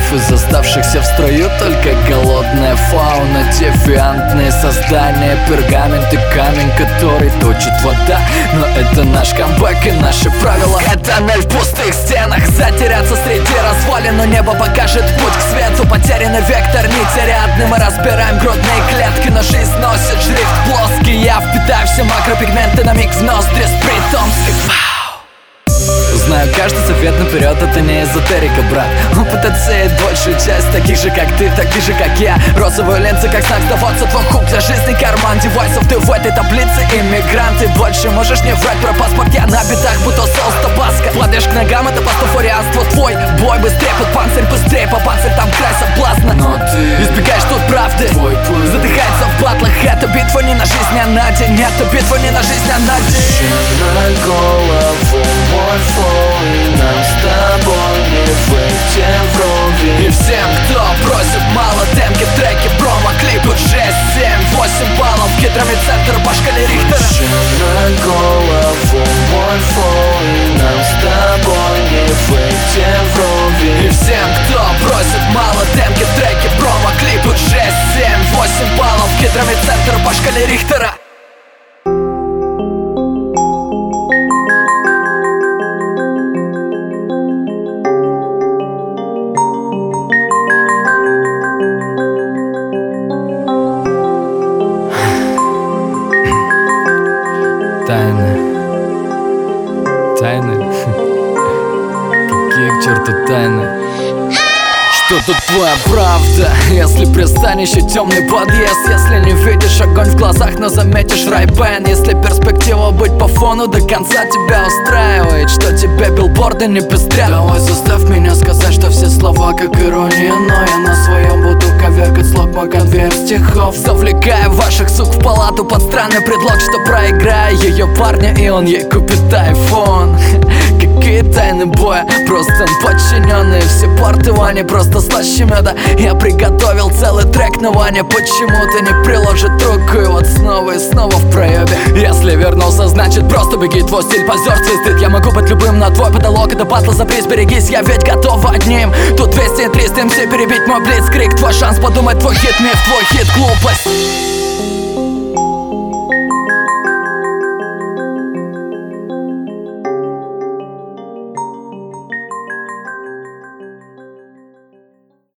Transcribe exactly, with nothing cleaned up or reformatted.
из оставшихся в строю только голодная фауна, девиантные создания, пергамент и камень, который точит вода. Но это наш камбэк и наши правила. Тоннель в пустых стенах, затеряться среди развалин, но небо покажет путь к свету. Потерянный вектор, нити рядны, мы разбираем грудные клетки, но жизнь носит шрифт плоский. Я впитаю все макропигменты на миг в ноздри с притомских. Знаю каждый совет наперед, это не эзотерика, брат. Опыт отсеет большую часть таких же, как ты, таких же, как я. Розовые ленты, как знак сдаваться, твой хук для жизни карман девайсов. Ты в этой таблице иммигрант, ты больше можешь не врать про паспорт. Я на битах, будто соус табаско. Падаешь к ногам, это пастафарианство. Твой бой быстрее под панцирь, быстрее по панцирь, там край соблазна. Но ты избегаешь тут правды, твой путь задыхается в батлах. Это битва не на жизнь, а на день. Это битва не на жизнь, а на день. На голову мой фон, и нам с тобой не выйти вровень. И всем, кто просит мало темки в треке промо-клипы, шесть, семь, восемь баллов, гидромедцентр по шкале Рихтера. На голову мой фон, и нам с тобой не выйти вровень. И всем, кто просит мало темки в треке промо-клипы, шесть, семь, восемь баллов, гидромедцентр по шкале Рихтера. Тайны. Тайны? Какие к черту тайны? Что тут твоя правда? Если пристанешь и темный подъезд, если не видишь огонь в глазах, но заметишь райбен. Если перспектива быть по фону до конца тебя устраивает, что тебе билборды не пестрят. Давай заставь меня сказать, что все слова как ирония, но я на своем буду коверкать слог мой конверт стихов. Завлекая ваших сук в палату под странный предлог, что проиграю ее парня и он ей купит айфон. Какие тайны боя, просто он подчиненный. Все порты Вани просто слаще меда. Я приготовил целый трек, но Ваня почему-то не приложит руку. И вот снова и снова в проебе. Если вернулся, значит просто беги. Твой стиль позерство и стыд. Я могу быть любым, но твой потолок это батл за приз. Берегись, я ведь готов одним. Тут двести и триста эм си перебить мой блицкрик. Твой шанс подумать, твой хит миф, твой хит глупость.